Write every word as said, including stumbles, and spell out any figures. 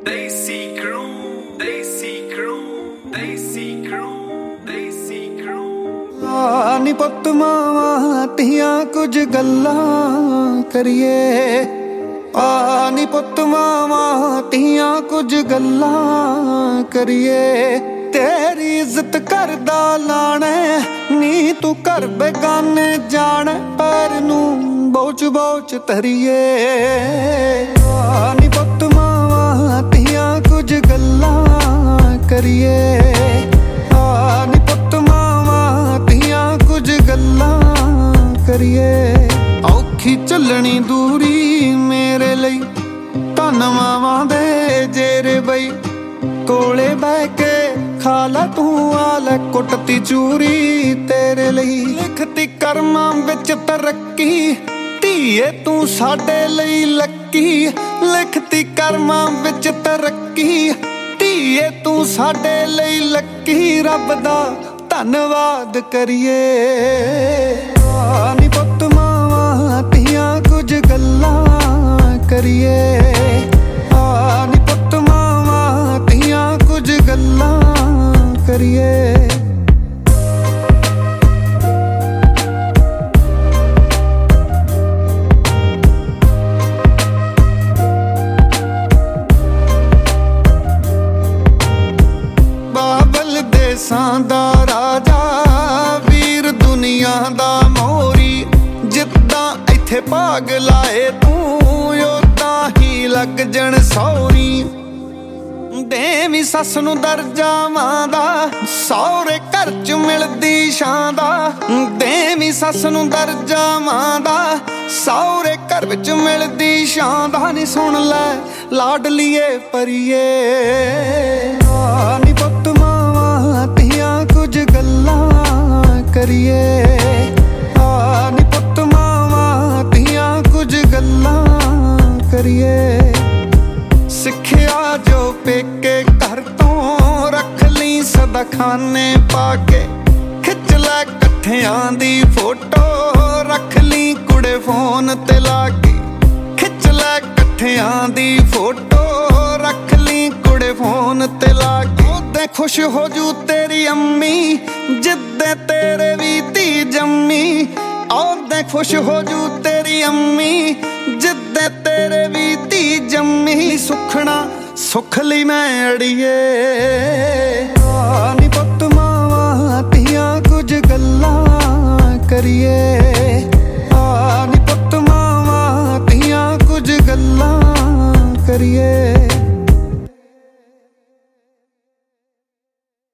Desi Crew, Desi Crew, Desi Crew, Desi Crew। ਆ ਨੀ ਪੁੱਤ ਮਾਵਾਂ ਧੀਆਂ ਕੁਝ ਗੱਲਾਂ ਕਰੀਏ, ਆ ਨੀ ਪੁੱਤ ਮਾਵਾਂ ਧੀਆਂ ਕੁਝ ਗੱਲਾਂ ਕਰੀਏ। ਤੇਰੀ ਇੱਜ਼ਤ ਕਰਦਾ ਲਾਣੇ ਨੀ ਤੂੰ ਘਰ ਬੇਗਾਨੇ ਜਾਣੇ, ਪੈਰ ਨੂੰ ਬੋਚ ਬੋਚ ਧਰੀਏ। ਆ ਨੀ ਪੁੱਤ ਮਾਵਾਂ ਧੀਆਂ ਕੁਝ ਗੱਲਾਂ ਕਰੀਏ, ਆ ਨੀ ਪੁੱਤ ਮਾਵਾਂ ਧੀਆਂ ਕੁਝ ਗੱਲਾਂ ਕਰੀਏ। ਔਖੀ ਚੱਲਣੀ ਦੂਰੀ ਮੇਰੇ ਲਈ ਧੰਨ ਮਾਵਾਂ ਦੇ ਜੇਰੇ ਬਈ, ਕੋਲੇ ਬਹਿ ਕੇ ਖਾ ਲੈ ਤੂੰ ਆ ਲੈ ਕੁੱਟਤੀ ਚੂਰੀ ਤੇਰੇ ਲਈ। ਲਿਖਤੀ ਕਰਮਾਂ ਵਿੱਚ ਤਰੱਕੀ ਧੀਏ ਤੂੰ ਸਾਡੇ ਲਈ ਲੱਕੀ, ਲਿਖਤੀ ਕਰਮਾਂ ਵਿੱਚ ਤਰੱਕੀ ਧੀਏ ਤੂੰ ਸਾਡੇ ਲਈ ਲੱਕੀ। ਰੱਬ ਦਾ ਧੰਨਵਾਦ ਕਰੀਏ। ਆ ਨੀ ਪੁੱਤ ਮਾਵਾਂ ਧੀਆਂ ਕੁਝ ਗੱਲਾਂ ਕਰੀਏ, ਆ ਨੀ ਪੁੱਤ ਮਾਵਾਂ ਧੀਆਂ ਕੁਝ ਗੱਲਾਂ ਕਰੀਏ। ਬਾਬਲ ਦੇਸਾਂ ਦਾ ਰਾਜਾ ਵੀਰ ਦੁਨੀਆ ਦਾ ਮੋਰੀ, ਜਿੱਦਾਂ ਇੱਥੇ ਭਾਗ ਲਾਏ ਤੂੰ ਉਦਾਂ ਹੀ ਲੱਗ ਜਣ ਸੌਰੀ। ਦੇਵੀਂ ਸੱਸ ਨੂੰ ਦਰਜਾ ਮਾਂ ਦਾ ਸਹੁਰੇ ਘਰ ਚ ਮਿਲਦੀ ਛਾਂ ਦਾ, ਦੇਵੀਂ ਸੱਸ ਨੂੰ ਦਰਜਾ ਮਾਂ ਦਾ ਸਹੁਰੇ ਘਰ ਵਿੱਚ ਮਿਲਦੀ ਛਾਂ ਦਾ। ਨੀ ਸੁਣ ਲੈ ਲਾਡਲੀਏ ਪਰੀਏ। ਆ ਨੀ ਪੁੱਤ ਮਾਵਾਂ ਧੀਆਂ ਕੁਝ ਗੱਲਾਂ ਕਰੀਏ, ਆ ਨੀ ਪੁੱਤ ਮਾਵਾਂ ਧੀਆਂ ਕੁਝ ਗੱਲਾਂ ਕਰੀਏ। ਸਿੱਖਿਆ ਜੋ ਪੇਕੇ ਘਰ ਤੋਂ ਰੱਖ ਲਈ ਸਦਾ ਖਾਨੇ ਪਾ ਕੇ, ਖਿੱਚ ਲੈ ਇਕੱਠਿਆਂ ਦੀ ਫੋਟੋ ਰੱਖ ਲਈ ਕੁੜੇ ਫੋਨ ਤੇ ਲਾ ਕੇ, ਖਿੱਚ ਲੈ ਇਕੱਠਿਆਂ ਦੀ ਫੋਟੋ ਰੱਖ ਲਈ ਕੁੜੇ ਫੋਨ ਤੇ ਲਾ ਕੇ। ਉਹਦੇ ਖੁਸ਼ ਹੋ ਜੂ ਤੇਰੀ ਅੰਮੀ ਜਿੱਦੇ ਤੇਰੇ ਵੀ ਧੀ ਜੰਮੀ, ਉਹਦੇ ਖੁਸ਼ ਹੋ ਜੂ ਤੇਰੀ ਅੰਮੀ ਜਿੱਦੇ ਤੇਰੇ ਵੀ ਧੀ ਜੰਮੀ। ਸੁਖਣਾ ਸੁਖ ਲਈ ਮੈਂ ਅੜੀਏ। ਆ ਨੀ ਪੁੱਤ ਮਾਵਾਂ ਧੀਆਂ ਕੁਝ ਗੱਲਾਂ ਕਰੀਏ, ਆ ਨੀ ਪੁੱਤ ਮਾਵਾਂ ਧੀਆਂ ਕੁਝ ਗੱਲਾਂ ਕਰੀਏ।